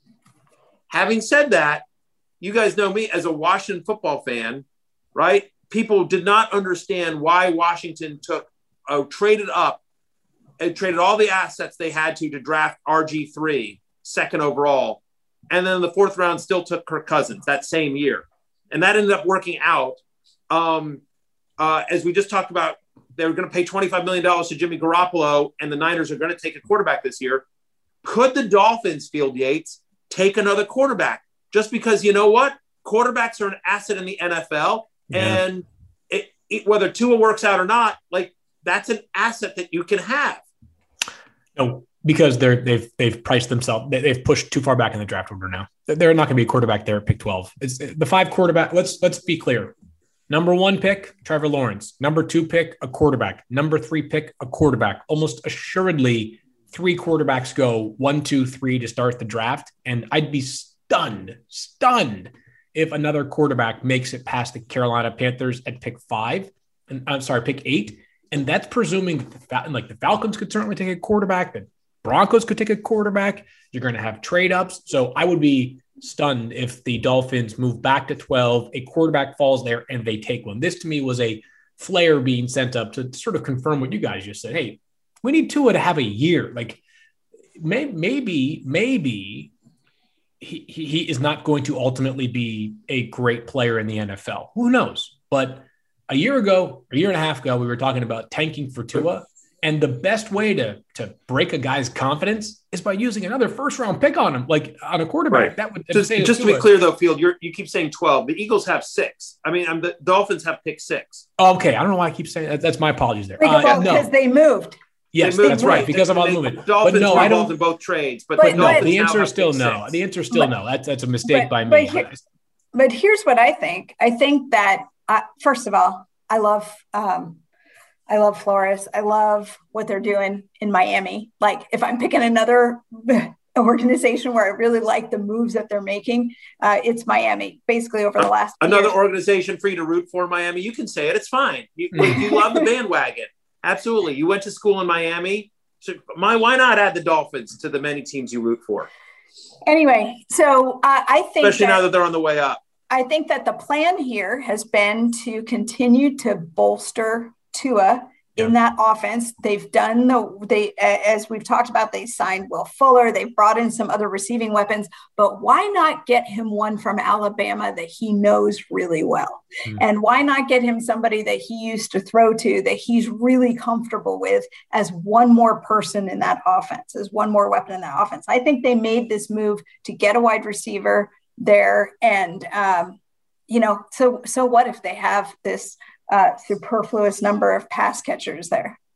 Having said that, you guys know me as a Washington football fan, right? People did not understand why Washington took, uh, traded up and traded all the assets they had to to draft R G three, second overall. And then in the fourth round still took Kirk Cousins that same year. And that ended up working out. Um, uh, as we just talked about, they were going to pay twenty-five million dollars to Jimmy Garoppolo, and the Niners are going to take a quarterback this year. Could the Dolphins, Field Yates, take another quarterback? Just because, you know what? Quarterbacks are an asset in the N F L. Yeah. And it, it, whether Tua works out or not, like that's an asset that you can have. No, because they're they've they've priced themselves. They, they've pushed too far back in the draft order now. They're not going to be a quarterback there at pick twelve. It's the five quarterback. Let's let's be clear. Number one pick, Trevor Lawrence. Number two pick, a quarterback. Number three pick, a quarterback. Almost assuredly, three quarterbacks go one, two, three to start the draft. And I'd be stunned, stunned if another quarterback makes it past the Carolina Panthers at pick five. And I'm sorry, pick eight. And that's presuming that the, Fal- like the Falcons could certainly take a quarterback, the Broncos could take a quarterback. You're going to have trade ups. So I would be stunned if the Dolphins move back to twelve, a quarterback falls there and they take one. This to me was a flare being sent up to sort of confirm what you guys just said. Hey, we need Tua to have a year. Like may, maybe, maybe he, he he is not going to ultimately be a great player in the N F L. Who knows? But a year ago, a year and a half ago, we were talking about tanking for Tua. And the best way to, to break a guy's confidence is by using another first round pick on him, like on a quarterback. Right. That would Just, say just to Tua. be clear, though, Field, you're, you keep saying twelve. The Eagles have six. I mean, I'm, the Dolphins have pick six. Oh, okay, I don't know why I keep saying that. That's my apologies there. Because, Uh, because no, they moved. yes, They moved, that's right, because of all they, the movement. Dolphins But no, were I involved don't. in both trades. But, But- the No, but- Dolphins the now answer is have still pick no. six. The answer is still But- no. That's that's a mistake but- by but me. here- But here's what I think. I think that, uh, first of all, I love um, I love Flores. I love what they're doing in Miami. Like if I'm picking another organization where I really like the moves that they're making, uh, it's Miami. Basically over the last Another years. organization for you to root for, Miami. You can say it. It's fine. You, you love the bandwagon. Absolutely. You went to school in Miami. So my, why not add the Dolphins to the many teams you root for? Anyway, so uh, I think Especially that, now that they're on the way up. I think that the plan here has been to continue to bolster Tua in that offense. They've done the they as we've talked about, they signed Will Fuller, they've brought in some other receiving weapons, but why not get him one from Alabama that he knows really well? Mm. And why not get him somebody that he used to throw to that he's really comfortable with as one more person in that offense, as one more weapon in that offense? I think they made this move to get a wide receiver there. And um, you know, so so what if they have this Uh, superfluous number of pass catchers there?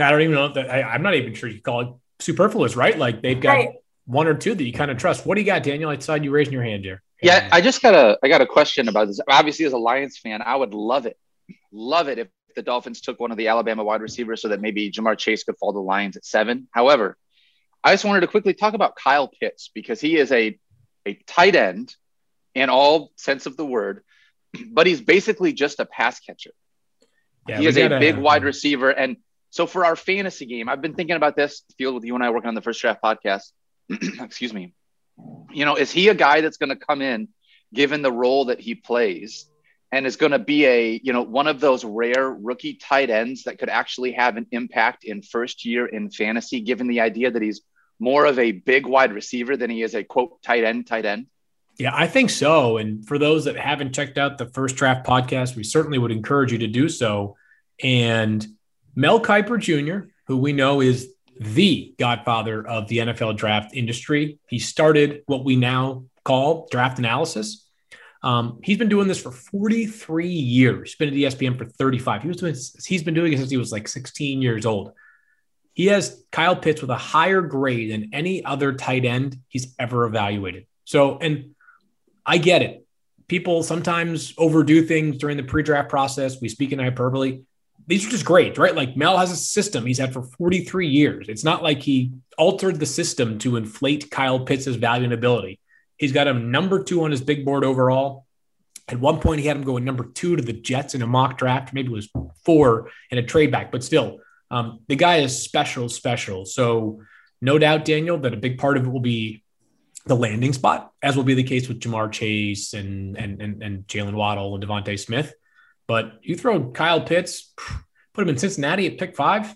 I don't even know that I, I'm not even sure you call it superfluous, right? Like they've got Right. one or two that you kind of trust. What do you got, Daniel? I saw you raising your hand here. Yeah, I just got a I got a question about this. Obviously, as a Lions fan, I would love it, love it if the Dolphins took one of the Alabama wide receivers so that maybe Jamar Chase could fall to the Lions at seven. However, I just wanted to quickly talk about Kyle Pitts because he is a a tight end in all sense of the word, but he's basically just a pass catcher. Yeah, he we is a gotta- big wide receiver. And so for our fantasy game, I've been thinking about this, Field, with you and I working on the First Draft podcast. Excuse me. You know, is he a guy that's going to come in, given the role that he plays, and is going to be a, you know, one of those rare rookie tight ends that could actually have an impact in first year in fantasy, given the idea that he's more of a big wide receiver than he is a, quote, tight end, tight end? Yeah, I think so. And for those that haven't checked out the First Draft podcast, we certainly would encourage you to do so. And Mel Kiper Junior, who we know is the godfather of the N F L draft industry, he started what we now call draft analysis. Um, he's been doing this for forty-three years. He's been at E S P N for thirty-five. He was doing, he's been doing it since he was like sixteen years old. He has Kyle Pitts with a higher grade than any other tight end he's ever evaluated. So, and I get it. People sometimes overdo things during the pre-draft process. We speak in hyperbole. These are just great, right? Like Mel has a system he's had for forty-three years. It's not like he altered the system to inflate Kyle Pitts' value and ability. He's got him number two on his big board overall. At one point, he had him going number two to the Jets in a mock draft. Maybe it was four in a trade back, but still, um, the guy is special, special. So no doubt, Daniel, that a big part of it will be the landing spot, as will be the case with Jamar Chase and and and, and Jalen Waddle and Devontae Smith. But you throw Kyle Pitts, put him in Cincinnati at pick five.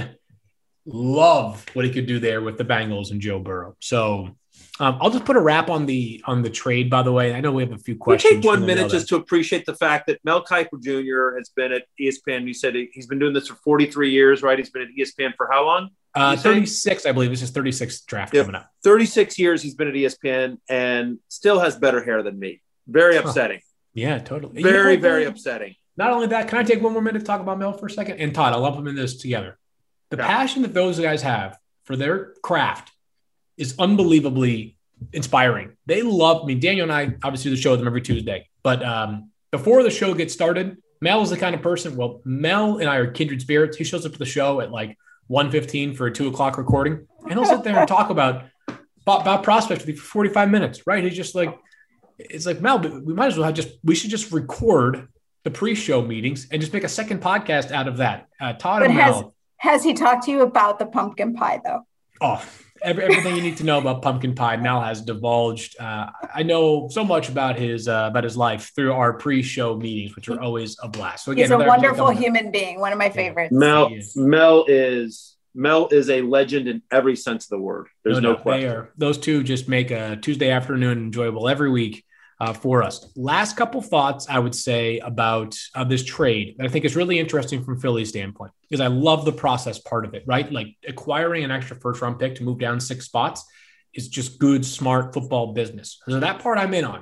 Love what he could do there with the Bengals and Joe Burrow. So um, I'll just put a wrap on the on the trade. By the way, I know we have a few We questions. take one from the minute mail just to appreciate the fact that Mel Kiper Junior has been at E S P N. You said he's been doing this for forty-three years, right? He's been at E S P N for how long? uh, you say? thirty-six, I believe. This is thirty-six draft Yep. coming up. thirty-six years he's been at E S P N and still has better hair than me. Very Huh. upsetting. Yeah, totally. Very, You know, very upsetting. Not only that, can I take one more minute to talk about Mel for a second? And Todd, I'll lump them in this together. The Yeah. passion that those guys have for their craft is unbelievably inspiring. They love me. Daniel and I obviously do the show with them every Tuesday. But um, before the show gets started, Mel is the kind of person, well, Mel and I are kindred spirits. He shows up to the show at like one fifteen for a two o'clock recording, and he'll sit there and talk about, about, about prospects with you for forty-five minutes, right? He's just like, it's like, Mel, we might as well have just, we should just record the pre-show meetings and just make a second podcast out of that. Uh, Todd But and has Mel. has he talked to you about the pumpkin pie though? Oh, every, everything you need to know about pumpkin pie, Mel has divulged. Uh, I know so much about his uh, about his life through our pre-show meetings, which are always a blast. So again, He's a another episode wonderful coming up. human being, one of my favorites. Mel He is. Mel is Mel is a legend in every sense of the word. There's no, doubt. question. They are, those two just make a Tuesday afternoon enjoyable every week uh, for us. Last couple thoughts I would say about uh, this trade that I think is really interesting from Philly's standpoint, because I love the process part of it, right? Like acquiring an extra first round pick to move down six spots is just good, smart football business. So that part I'm in on.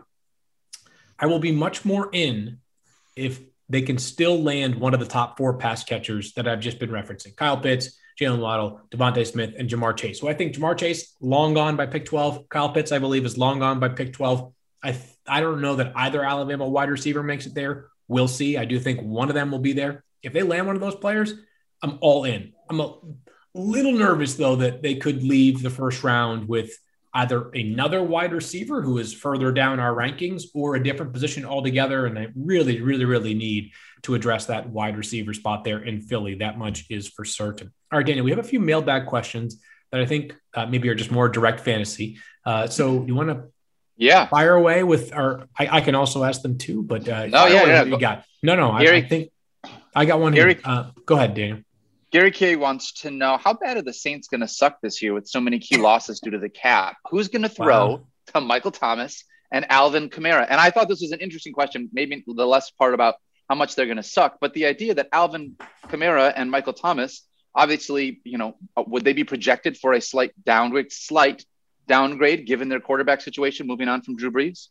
I will be much more in if they can still land one of the top four pass catchers that I've just been referencing. Kyle Pitts, Jalen Waddle, Devontae Smith, and Jamar Chase. So I think Jamar Chase, long gone by pick twelve. Kyle Pitts, I believe, is long gone by pick twelve. I th- I don't know that either Alabama wide receiver makes it there. We'll see. I do think one of them will be there. If they land one of those players, I'm all in. I'm a little nervous, though, that they could leave the first round with either another wide receiver who is further down our rankings or a different position altogether. And I really, really, really need to address that wide receiver spot there in Philly. That much is for certain. All right, Daniel, we have a few mailbag questions that I think uh, maybe are just more direct fantasy. Uh, so you want to Yeah. fire away with our, I, I can also ask them too, but uh, Oh, yeah, what yeah. you got? No, no, I, Gary- I think I got one Gary- here. Uh, go ahead, Daniel. Gary K wants to know, how bad are the Saints going to suck this year with so many key losses due to the cap? Who's going to throw Wow. to Michael Thomas and Alvin Kamara? And I thought this was an interesting question, maybe the less part about how much they're going to suck, but the idea that Alvin Kamara and Michael Thomas, obviously, you know, would they be projected for a slight downgrade, slight downgrade given their quarterback situation moving on from Drew Brees?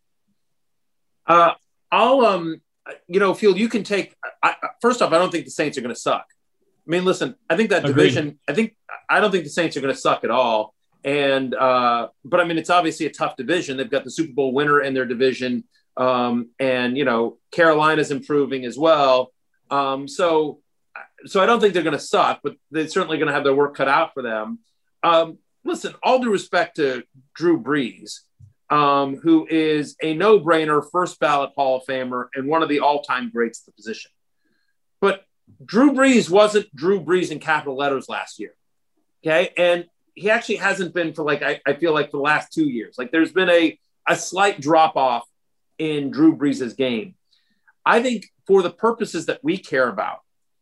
Uh, I'll, um, you know, Field, you can take. I, I- first off, I don't think the Saints are going to suck. I mean, listen, I think that Agreed. division, I think, I don't think the Saints are going to suck at all. And, uh, but I mean, it's obviously a tough division. They've got the Super Bowl winner in their division. Um, and, you know, Carolina's improving as well. Um, so, so I don't think they're going to suck, but they're certainly going to have their work cut out for them. Um, listen, all due respect to Drew Brees, um, who is a no-brainer first ballot Hall of Famer and one of the all-time greats at the position. But Drew Brees wasn't Drew Brees in capital letters last year. Okay. And he actually hasn't been for like, I, I feel like for the last two years, like there's been a, a slight drop off in Drew Brees' game. I think for the purposes that we care about,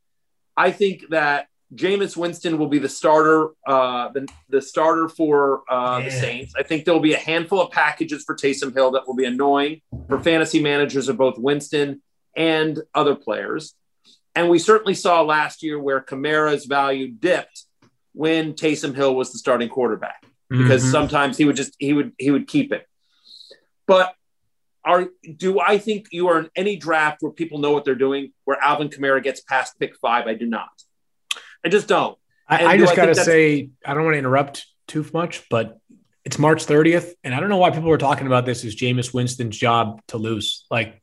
I think that Jameis Winston will be the starter, uh, the, the starter for uh, yeah. the Saints. I think there'll be a handful of packages for Taysom Hill that will be annoying for fantasy managers of both Winston and other players. And we certainly saw last year where Kamara's value dipped when Taysom Hill was the starting quarterback, because Mm-hmm. sometimes he would just, he would, he would keep it. But are, do I think you are in any draft where people know what they're doing, where Alvin Kamara gets past pick five? I do not. I just don't. I, And I do just I got to think that's- say, I don't want to interrupt too much, but it's March thirtieth. And I don't know why people were talking about this as Jameis Winston's job to lose. Like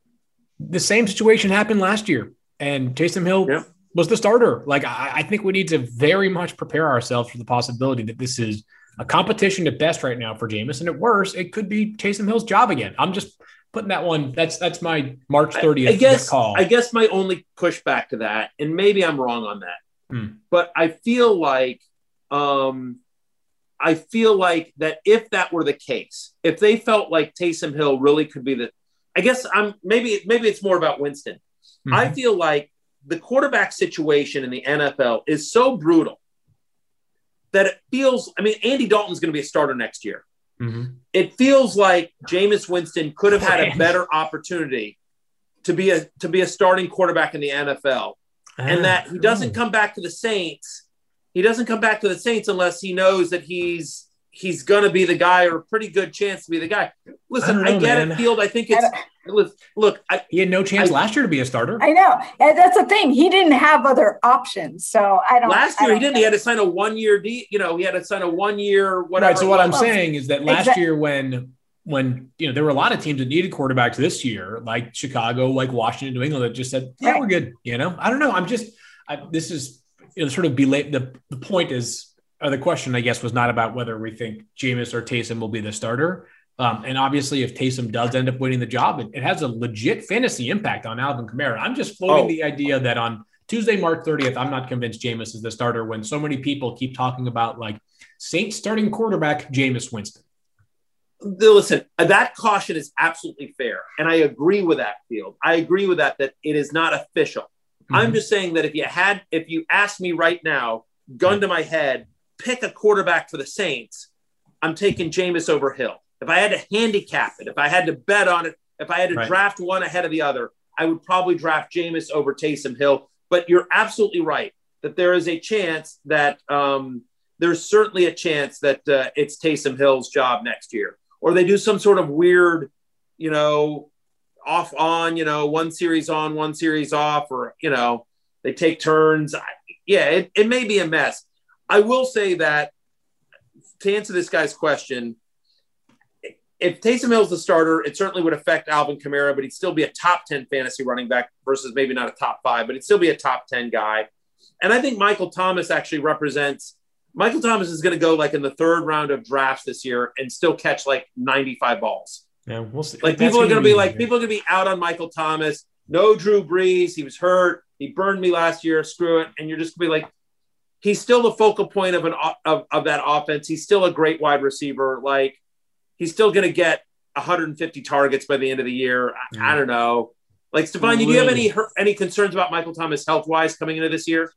the same situation happened last year. And Taysom Hill Yeah. was the starter. Like, I, I think we need to very much prepare ourselves for the possibility that this is a competition at best right now for Jameis. And at worst, it could be Taysom Hill's job again. I'm just putting that one. That's that's my March thirtieth I guess, call. I guess my only pushback to that, and maybe I'm wrong on that, Hmm. but I feel like, um, I feel like that if that were the case, if they felt like Taysom Hill really could be the, I guess I'm maybe, maybe it's more about Winston. Mhm. I feel like the quarterback situation in the N F L is so brutal that it feels, I mean, Andy Dalton's going to be a starter next year. Mhm. It feels like Jameis Winston could have had a Man. better opportunity to be a, to be a starting quarterback in the N F L, and that he doesn't come back to the Saints. He doesn't come back to the Saints unless he knows that he's, he's going to be the guy, or a pretty good chance to be the guy. Listen, I I, don't know, get man. it, Field. I think it's, look, look I, He had no chance I- last year to be a starter. I know. And that's the thing. He didn't have other options. So I don't. last I year he don't didn't. know. He had to sign a one-year deal. You know, he had to sign a one-year whatever. Right. So what I'm Well, saying is that last exact- year when when you know there were a lot of teams that needed quarterbacks this year, like Chicago, like Washington, New England, that just said, yeah, Right. we're good. You know, I don't know. I'm just I, this is you know, sort of belate the the point is or the question, I guess, was not about whether we think Jameis or Taysom will be the starter. Um, and obviously, if Taysom does end up winning the job, it, it has a legit fantasy impact on Alvin Kamara. I'm just floating Oh. the idea that on Tuesday, March thirtieth, I'm not convinced Jameis is the starter when so many people keep talking about like Saints starting quarterback Jameis Winston. Listen, that caution is absolutely fair. And I agree with that, Field. I agree with that, that it is not official. Mm-hmm. I'm just saying that if you had, if you asked me right now, gun to my head, pick a quarterback for the Saints, I'm taking Jameis over Hill. If I had to handicap it, if I had to bet on it, if I had to Right. draft one ahead of the other, I would probably draft Jameis over Taysom Hill. But you're absolutely right that there is a chance that um, there's certainly a chance that uh, it's Taysom Hill's job next year. Or they do some sort of weird, you know, off on, you know, one series on, one series off, or, you know, they take turns. I, yeah, it, it may be a mess. I will say that to answer this guy's question, if Taysom Hill's the starter, it certainly would affect Alvin Kamara, but he'd still be a top ten fantasy running back versus maybe not a top five, but he'd still be a top ten guy. And I think Michael Thomas actually represents Michael Thomas is going to go like in the third round of drafts this year and still catch like ninety-five balls. Yeah, we'll see. Like That's people are going to be like, yeah. people are going to be out on Michael Thomas. No Drew Brees. He was hurt. He burned me last year. Screw it. And you're just going to be like, he's still the focal point of an of, of that offense. He's still a great wide receiver. Like he's still going to get one hundred fifty targets by the end of the year. I, Yeah. I don't know. Like Stefan, do you have Really? any any concerns about Michael Thomas health wise coming into this year?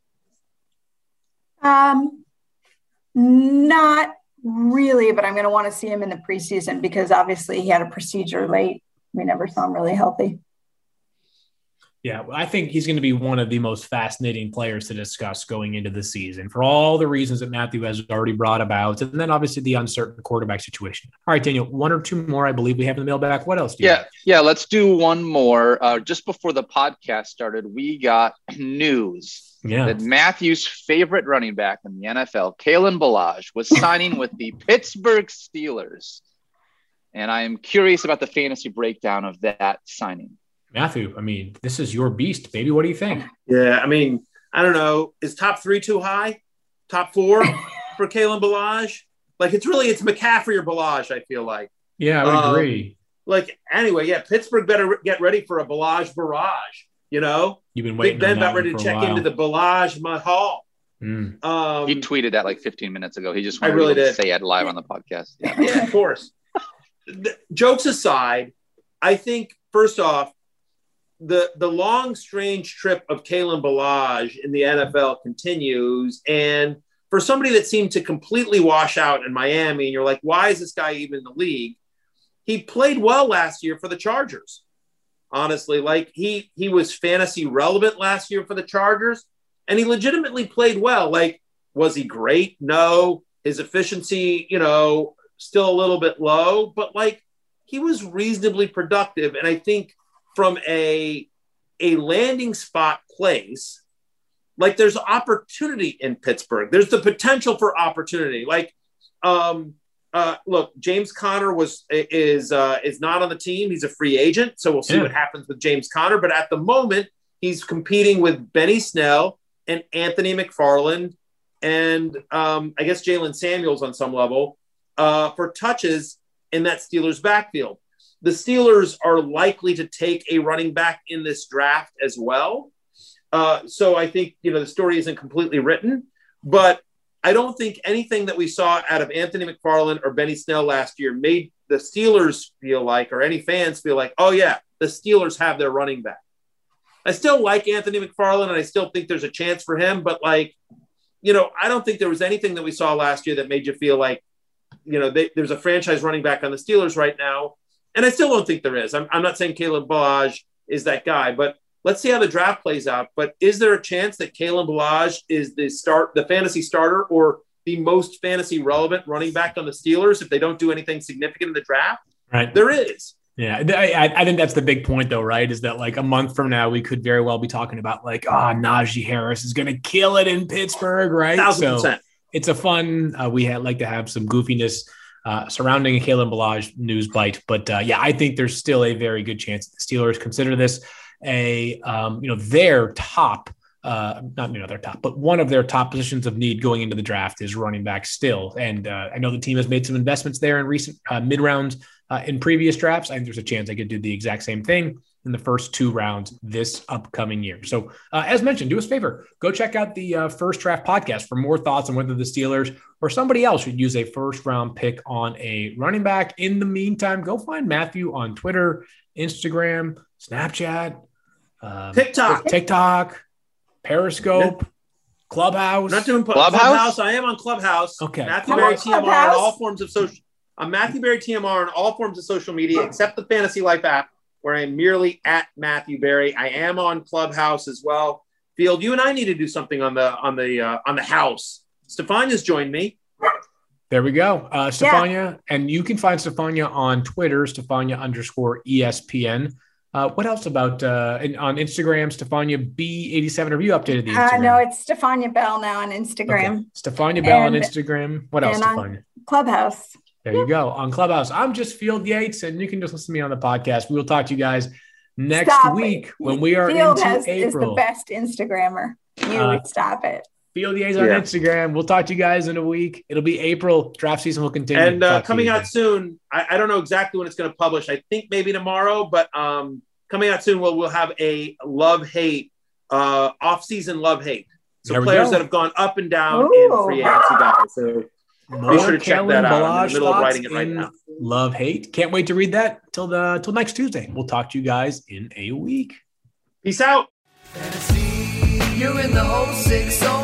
Um, not really, but I'm going to want to see him in the preseason because obviously he had a procedure late. We never saw him really healthy. Yeah, well, I think he's going to be one of the most fascinating players to discuss going into the season for all the reasons that Matthew has already brought about. And then obviously the uncertain quarterback situation. All right, Daniel, one or two more, I believe we have in the mailbag. What else do you Yeah, have? yeah. Let's do one more. Uh, just before the podcast started, we got news Yeah. that Matthew's favorite running back in the N F L, Kalen Ballage, was signing with the Pittsburgh Steelers. And I am curious about the fantasy breakdown of that signing. Matthew, I mean, this is your beast, baby. What do you think? Yeah, I mean, I don't know. Is top three too high? Top four for Kalen Ballage? Like, it's really, it's McCaffrey or Ballage, I feel like. Yeah, I would Um, agree. Like, anyway, yeah, Pittsburgh better get ready for a Ballage barrage, you know? You've been waiting Big Ben on that about ready one to for a check while. into the Ballage Mahal. Mm. Um, He tweeted that like fifteen minutes ago. He just I wanted really to did. say it live on the podcast. Yeah. Yeah, of course. The- jokes aside, I think, first off, the the long, strange trip of Kalen Ballage in the N F L continues. And for somebody that seemed to completely wash out in Miami, and you're like, why is this guy even in the league? He played well last year for the Chargers. Honestly, like he he was fantasy relevant last year for the Chargers, and he legitimately played well. Like, was he great? No. His efficiency, you know, still a little bit low, but like he was reasonably productive. And I think from a a landing spot place, like there's opportunity in Pittsburgh. There's the potential for opportunity. Like, um, uh, look, James Conner was is uh, is not on the team. He's a free agent, so we'll see Yeah. what happens with James Conner. But at the moment, he's competing with Benny Snell and Anthony McFarland, and um, I guess Jalen Samuels on some level uh, for touches in that Steelers backfield. The Steelers are likely to take a running back in this draft as well. Uh, so I think, you know, the story isn't completely written, but I don't think anything that we saw out of Anthony McFarland or Benny Snell last year made the Steelers feel like, or any fans feel like, oh yeah, the Steelers have their running back. I still like Anthony McFarland and I still think there's a chance for him, but like, you know, I don't think there was anything that we saw last year that made you feel like, you know, they, there's a franchise running back on the Steelers right now. And I still don't think there is. I'm, I'm not saying Kalen Ballage is that guy, but let's see how the draft plays out. But is there a chance that Kalen Ballage is the start, the fantasy starter, or the most fantasy relevant running back on the Steelers if they don't do anything significant in the draft? Right. There is. Yeah, I, I think that's the big point, though, right? Is that like a month from now, we could very well be talking about like, oh, Najee Harris is going to kill it in Pittsburgh, right? Thousand percent. It's a fun. Uh, we had like to have some goofiness uh, surrounding a Kalen Ballage news bite, but uh, yeah, I think there's still a very good chance that the Steelers consider this a um, you know their top, uh, not you know their top, but one of their top positions of need going into the draft is running back still. And uh, I know the team has made some investments there in recent uh, mid rounds uh, in previous drafts. I think there's a chance they could do the exact same thing in the first two rounds this upcoming year. So uh, as mentioned, do us a favor, go check out the uh, First Draft podcast for more thoughts on whether the Steelers or somebody else should use a first round pick on a running back. In the meantime, go find Matthew on Twitter, Instagram, Snapchat, um, TikTok. TikTok, Periscope, Clubhouse. I'm not doing Clubhouse? Clubhouse. I am on Clubhouse. Okay. Matthew I'm Berry on T M R on Clubhouse. all forms of social. I'm Matthew Berry T M R on all forms of social media except the Fantasy Life app, where I'm merely at Matthew Berry. I am on Clubhouse as well. Field, you and I need to do something on the on the uh, on the house. Stefania's joined me. There we go. Uh, Stefania, and you can find Stefania on Twitter, Stefania underscore E S P N. Uh, what else about uh, in, on Instagram, Stefania B eighty-seven? Have you updated the Instagram? Uh, no, it's Stefania Bell now on Instagram. Okay. Stefania Bell on And- Instagram. What else, and on- Stefania? Clubhouse. There you go. On Clubhouse. I'm just Field Yates, and you can just listen to me on the podcast. We will talk to you guys next Stop week it. when we are Field into has, is the April. best Instagrammer. You Uh, would stop it. Field Yates on Yeah. Instagram. We'll talk to you guys in a week. It'll be April. Draft season will continue. And uh, Talk to coming you out then. soon, I, I don't know exactly when it's going to publish. I think maybe tomorrow, but um, coming out soon, we'll, we'll have a love-hate, uh, off-season love-hate. So There we players go. that have gone up and down Ooh. in free agency, guys. So More sure to check Kalen that out. I'm in the Ballage middle of thoughts writing it right in now. Love Hate. Can't wait to read that till the till next Tuesday. We'll talk to you guys in a week. peace out. Fantasy, you're in the whole six oh